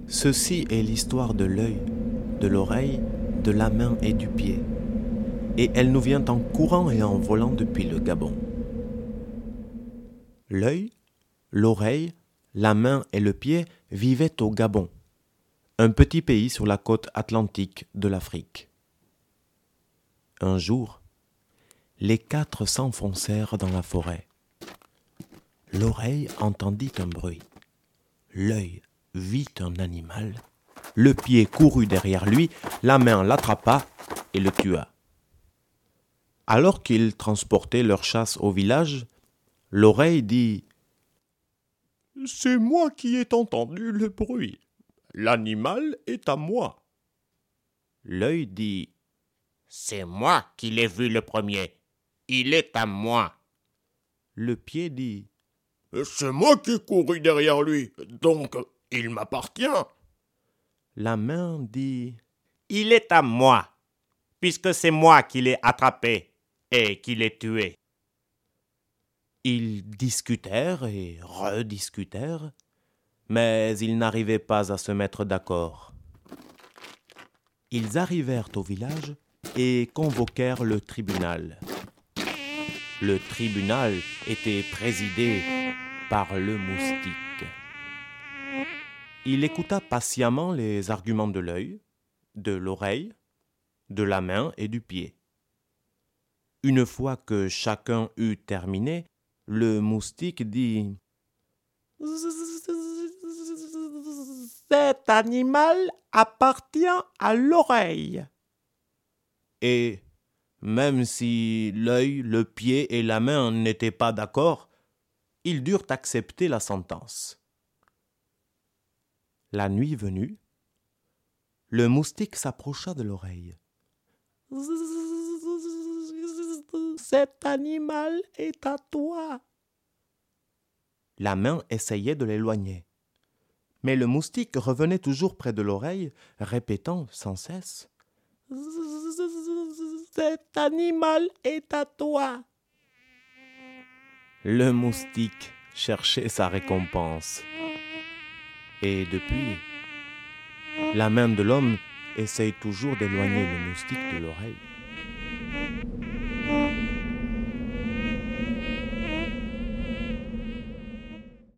Ceci est l'histoire de l'œil, de l'oreille, de la main et du pied. Et elle nous vient en courant et en volant depuis le Gabon. L'œil, l'oreille, la main et le pied vivaient au Gabon, un petit pays sur la côte atlantique de l'Afrique. Un jour, les quatre s'enfoncèrent dans la forêt. L'oreille entendit un bruit. L'œil vit un animal. Le pied courut derrière lui, la main l'attrapa et le tua. Alors qu'ils transportaient leur chasse au village, l'oreille dit « C'est moi qui ai entendu le bruit. L'animal est à moi. » L'œil dit « C'est moi qui l'ai vu le premier. Il est à moi. » Le pied dit « C'est moi qui ai couru derrière lui, donc il m'appartient. » La main dit « Il est à moi, puisque c'est moi qui l'ai attrapé et qui l'ai tué. » Ils discutèrent et rediscutèrent, mais ils n'arrivaient pas à se mettre d'accord. Ils arrivèrent au village et convoquèrent le tribunal. Le tribunal était présidé par le moustique. Il écouta patiemment les arguments de l'œil, de l'oreille, de la main et du pied. Une fois que chacun eut terminé, le moustique dit « Cet animal appartient à l'oreille. » Et même si l'œil, le pied et la main n'étaient pas d'accord, ils durent accepter la sentence. La nuit venue, le moustique s'approcha de l'oreille. « Cet animal est à toi. » La main essayait de l'éloigner, mais le moustique revenait toujours près de l'oreille, répétant sans cesse « Cet animal est à toi. » Le moustique cherchait sa récompense. Et depuis, la main de l'homme essaye toujours d'éloigner le moustique de l'oreille.